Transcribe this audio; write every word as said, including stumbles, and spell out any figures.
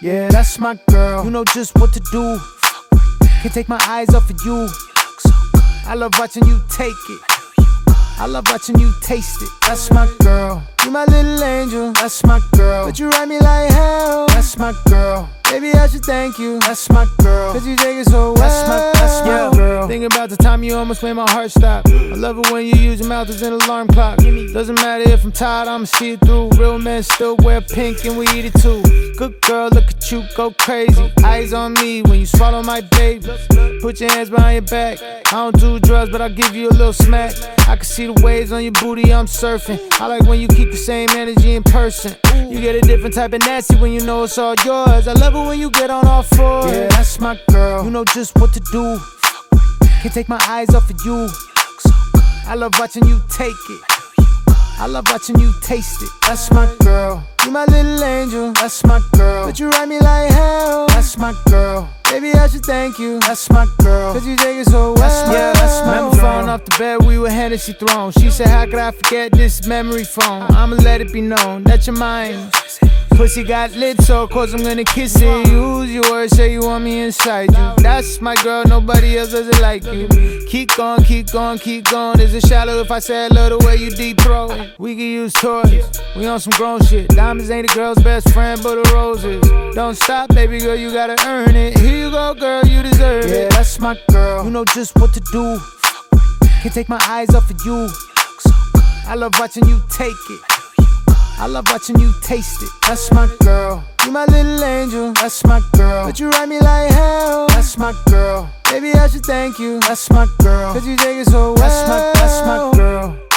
Yeah, that's my girl. You know just what to do. Can't take my eyes off of you. I love watching you take it. I love watching you taste it. That's my girl. You my little angel. That's my girl. But you ride me like hell. That's my girl. Baby, I should thank you. That's my girl. Cause you take it so well. That's my, that's my yeah. girl. Thinking about the time you almost made my heart stop. I love it when you use your mouth as an alarm clock. Doesn't matter if I'm tired, I'ma see it through. Real men still wear pink and we eat it too. Good girl, look at you, go crazy. Eyes on me when you swallow my baby. Put your hands behind your back. I don't do drugs, but I'll give you a little smack. I can see the waves on your booty, I'm surfing. I like when you keep the same energy in person. You get a different type of nasty when you know it's all yours. I love it when you get on all fours. Yeah, that's my girl. You know just what to do. Can't take my eyes off of you. I love watching you take it. I love watching you taste it. That's my girl. You my little angel. That's my girl. But you ride me like hell. That's my girl. Baby, I should thank you. That's my girl. Cause you take it so well. That's my, yeah, that's my Remember falling off the bed, we were Hennessy thrown. She said, how could I forget this memory phone? I'ma let it be known that you're mine. Pussy got lit, so of course I'm gonna kiss it. Use your words, say you want me inside you. That's my girl, nobody else does it like you. Keep going, keep going, keep going. Is it shallow if I say I love the way you deep throw? We can use toys, we on some grown shit. Diamonds ain't a girl's best friend, but the roses. Don't stop, baby girl, you gotta earn it. Here you go, girl, you deserve it. Yeah, that's my girl. You know just what to do. Can't take my eyes off of you. I love watching you take it. I love watching you taste it. That's my girl. You my little angel. That's my girl. But you ride me like hell. That's my girl. Baby, I should thank you. That's my girl. Cause you take it so well. That's my, that's my girl.